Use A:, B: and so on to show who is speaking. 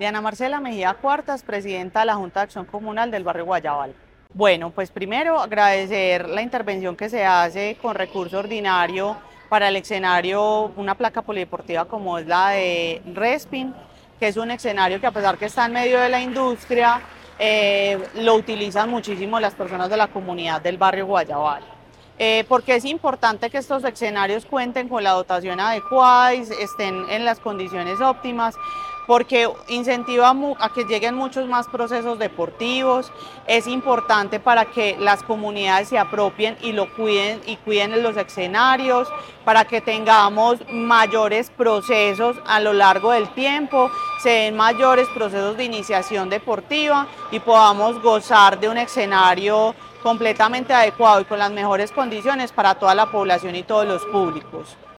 A: Diana Marcela Mejía Cuartas, presidenta de la Junta de Acción Comunal del barrio Guayabal. Bueno, pues primero agradecer la intervención que se hace con recurso ordinario para el escenario, una placa polideportiva como es la de Respin, que es un escenario que a pesar que está en medio de la industria, lo utilizan muchísimo las personas de la comunidad del barrio Guayabal. Porque es importante que estos escenarios cuenten con la dotación adecuada y estén en las condiciones óptimas, porque incentiva a que lleguen muchos más procesos deportivos. Es importante para que las comunidades se apropien y lo cuiden y cuiden los escenarios, para que tengamos mayores procesos a lo largo del tiempo, se den mayores procesos de iniciación deportiva y podamos gozar de un escenario completamente adecuado y con las mejores condiciones para toda la población y todos los públicos.